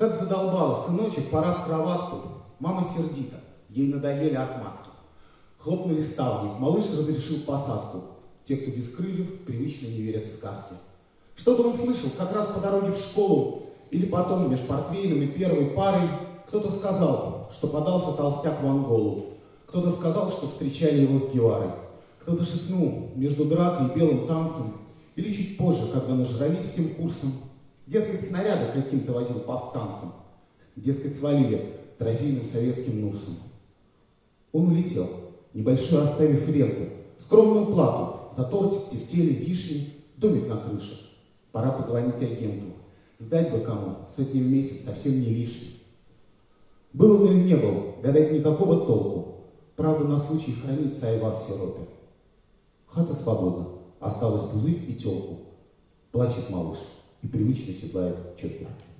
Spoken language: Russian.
Как задолбала, сыночек, пора в кроватку. Мама сердита, ей надоели отмазки. Хлопнули ставни, малыш разрешил посадку. Те, кто без крыльев, привычно не верят в сказки. Что-то он слышал как раз по дороге в школу, или потом между портвейном и первой парой. Кто-то сказал, что подался толстяк в Анголу. Кто-то сказал, что встречали его с Геварой. Кто-то шепнул между дракой и белым танцем, или чуть позже, когда нажрались всем курсом. Дескать, снаряды каким-то возил повстанцам. Дескать, свалили трофейным советским Нурсом. Он улетел, небольшой оставив ренту, скромную плату за тортик, тефтели, вишни, домик на крыше. Пора позвонить агенту. Сдать бы кому, сотни в месяц совсем не лишний. Был он или не был, гадать никакого толку. Правда, на случай хранится айва в сиропе. Хата свободна, осталось пузырь и телку. Плачет малыш и привычно седлает четверки.